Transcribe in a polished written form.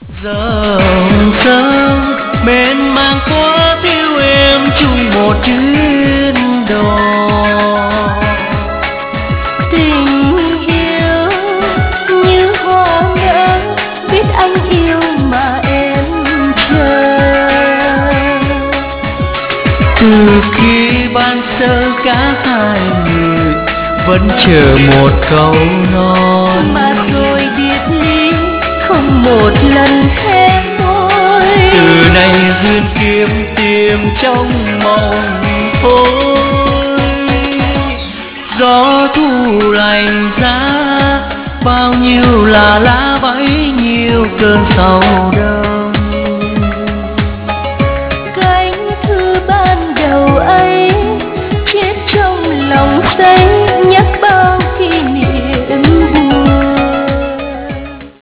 Dòng sông mênh mang quá thiếu em chung một chuyến đò. Tình yêu như hoa nở, biết anh yêu mà em chờ. Từ khi ban sơ cả hai người vẫn chờ một câu nói, mà rồi biệt ly không một lần khẽ môi. từ nay duyên kiếm tìm trong mộng thôi. Gió thu lạnh giá bao nhiêu là lá bấy nhiêu cơn sầu đời.